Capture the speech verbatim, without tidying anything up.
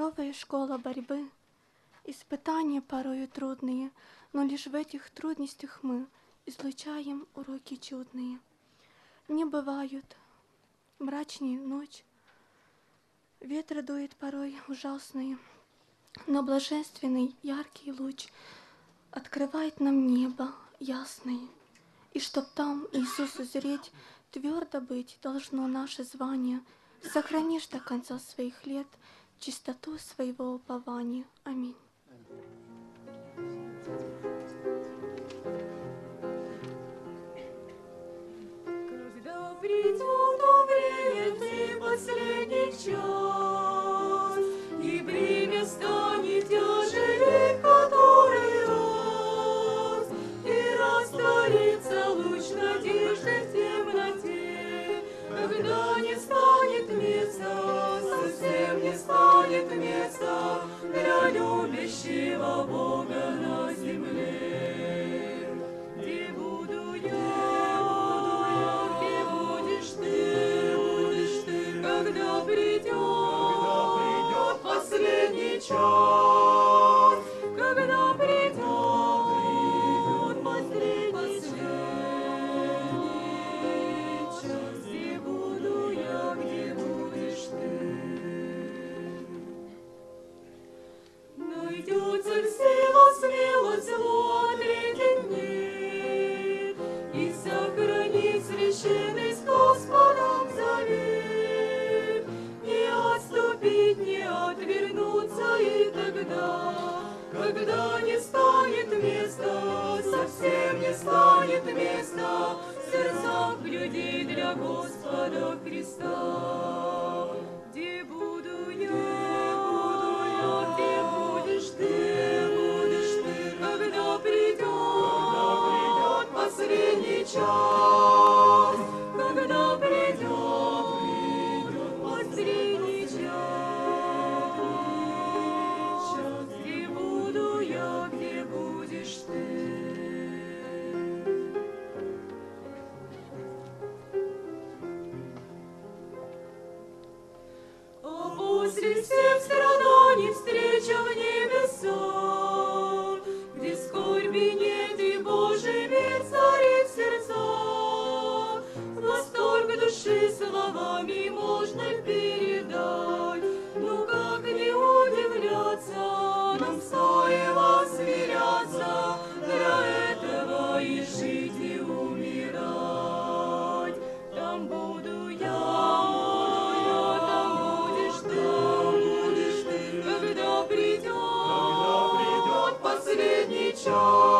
Суровая школа борьбы, испытания порою трудные, но лишь в этих трудностях мы излучаем уроки чудные. Не бывают мрачнее ночь, ветры дует порой ужасные, но блаженственный яркий луч открывает нам небо ясное. И чтоб там Иисус узреть, твердо быть должно наше звание. Сохранишь до конца своих лет чистоту своего упования. Аминь. Когда придет время, последний час, и бремя станет тяжелей, который раз, и растворится луч надежды в темноте, когда не станет места, совсем не станет места для любящего Бога на земле. Где буду я, где будешь ты, будешь ты, когда придет, когда придет последний час, когда придет, придет последний, последний час, где буду я, где будешь ты. Найдется сила, смелость, зло ответить нет, и сохранить священный с Господом завет, не отступить, не отвернуться и тогда, когда не станет места, совсем не станет места в сердцах людей для Господа Христа. Где буду я, где будешь ты, будешь ты, когда придет, когда придет последний час, когда придет, придет последний час, где буду я, где будешь ты. А после всех страданий встреча в небесах, где скорби нет и Божий мир царит в сердцах, восторг души словами можно передать, но как не удивляться, нам стоило смиряться, для этого и жить, и умирать. Там буду я, там будешь ты, когда придет, когда придет последний час.